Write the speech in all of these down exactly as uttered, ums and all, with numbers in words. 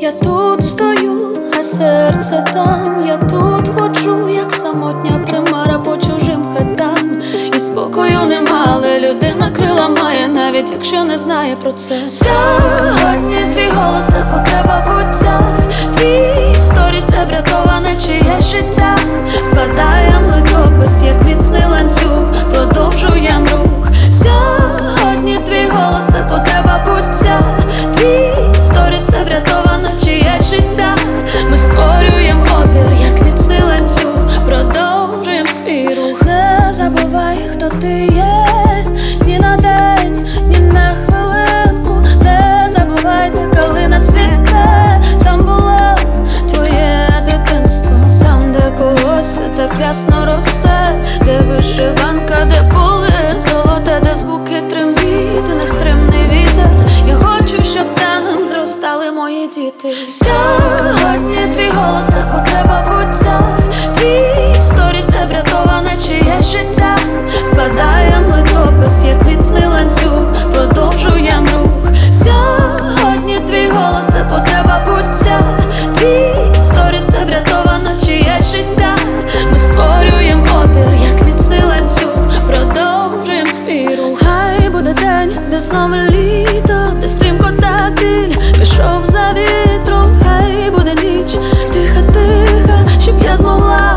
Я тут стою, а серце там. Я тут ходжу, як самотня примара по чужим хатам. І спокою нема, але людина крила має, навіть якщо не знає про це. Сьогодні твій голос — це потреба буття. Твій сторіс — це врятоване чиєсь життя. Складаєм литопис, як міцний ланцюг, продовжуєм рух. Сьогодні твій голос — це потреба буття. Твій сторіс — це врятоване чиєсь життя. Ми створюєм опір, як міцний ланцюг, продовжуєм свій рух. Не забувай, хто ти є, ні на день, ні на хвилинку. Не забувай, де калина цвіте. Там було твоє дитинство, там, де когось так рясно росте, де вишиванка, де поле золоте, де звуки трембіт, нестримний вітер. Я хочу, щоб там зростали мої діти. Сьогодні твій голос — це потреба буття. Твій сторіс — це врятоване чиєсь життя. Складаєм литопис, як міцний ланцюг, продовжуєм рух. Сьогодні твій голос — це потреба буття. Твій сторіс — це врятоване чиєсь життя. Ми створюєм опір, як міцний ланцюг, продовжуєм свій рух. Хай буде день, де знову літо, де стрімко так біль пішов за вітром. Хай буде ніч, тиха-тиха, щоб я змогла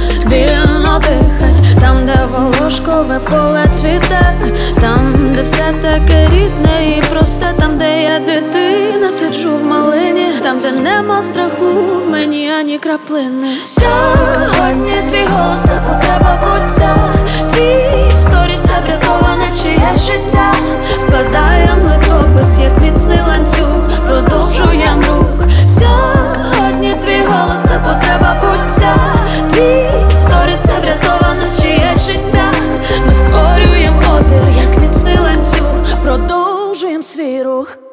вільно дихать. Там, де волошкове поле цвіте, там, де все таке рідне і просте. Там, де я дитина, сиджу в малині, там, де нема страху в мені ані краплини. Сьогодні твій голос — це потреба буття. Твій сторіс — це врятоване чиєсь життя. Складаєм литопис, як міцний ланцюг, продовжуєм рух. Сьогодні твій голос — це потреба буття. Твій сторіс — це врятоване чиєсь життя. Ми створюєм опір, як міцний ланцюг, продовжуєм свій рух.